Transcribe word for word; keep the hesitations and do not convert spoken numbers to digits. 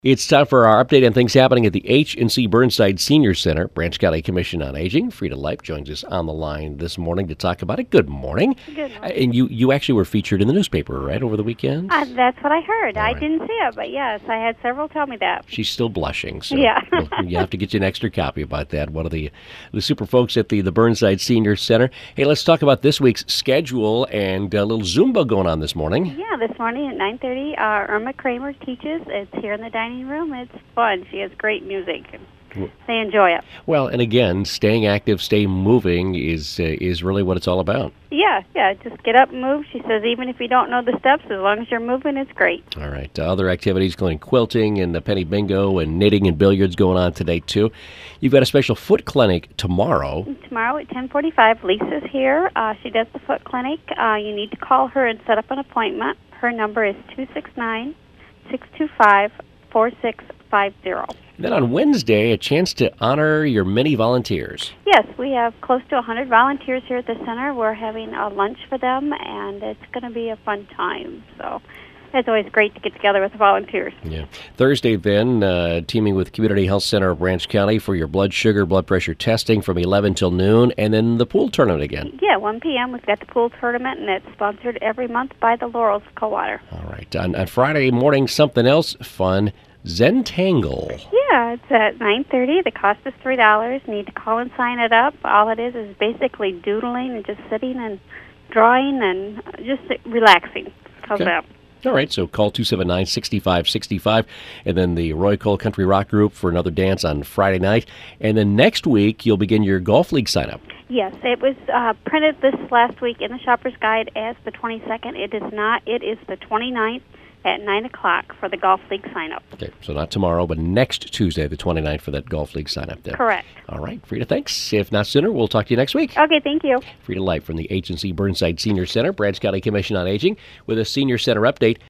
It's time for our update on things happening at the H and C Burnside Senior Center. Branch County Commission on Aging, Frida Leip, joins us on the line this morning to talk about it. Good morning. Good morning. Uh, and you, you actually were featured in the newspaper, right, over the weekend? Uh, that's what I heard. All I right. didn't see it, but yes, I had several tell me that. She's still blushing, so Yeah. we'll- you have to get you an extra copy about that. One of the, the super folks at the, the Burnside Senior Center. Hey, let's talk about this week's schedule and a little Zumba going on this morning. Yeah, this morning at nine thirty, uh, Irma Kramer teaches. It's here in the dining room. It's fun. She has great music. They enjoy it. Well, and again, staying active, stay moving is uh, is really what it's all about. Yeah, yeah, just get up and move. She says even if you don't know the steps, as long as you're moving, it's great. All right. Uh, other activities including quilting and the penny bingo and knitting and billiards going on today, too. You've got a special foot clinic tomorrow. Tomorrow at ten forty-five, Lisa's here. Uh, she does the foot clinic. Uh, you need to call her and set up an appointment. Her number is two six nine, six two five, four six five zero. Then on Wednesday, a chance to honor your many volunteers. Yes, we have close to one hundred volunteers here at the center. We're having a lunch for them, and it's going to be a fun time. So it's always great to get together with the volunteers. Yeah. Thursday, then, uh, teaming with Community Health Center of Branch County for your blood sugar, blood pressure testing from eleven till noon, and then the pool tournament again. Yeah, one p.m. we've got the pool tournament, and it's sponsored every month by the Laurels Coldwater. All right. On, on Friday morning, something else fun, Zentangle. Yeah, it's at nine thirty. The cost is three dollars. You need to call and sign it up. All it is is basically doodling and just sitting and drawing and just relaxing. How's Okay. that? All right, so call two seven nine, six five six five, and then the Roy Cole Country Rock Group for another dance on Friday night. And then next week, you'll begin your golf league sign-up. Yes, it was uh, printed this last week in the Shopper's Guide as the twenty-second. It is not. It is the twenty-ninth at nine o'clock for the golf league sign-up. Okay, so not tomorrow, but next Tuesday, the twenty-ninth, for that golf league sign-up then. Correct. All right, Frida, thanks. If not sooner, we'll talk to you next week. Okay, thank you. Frida Leip from the H and C Burnside Senior Center, Branch County Commission on Aging, with a Senior Center update.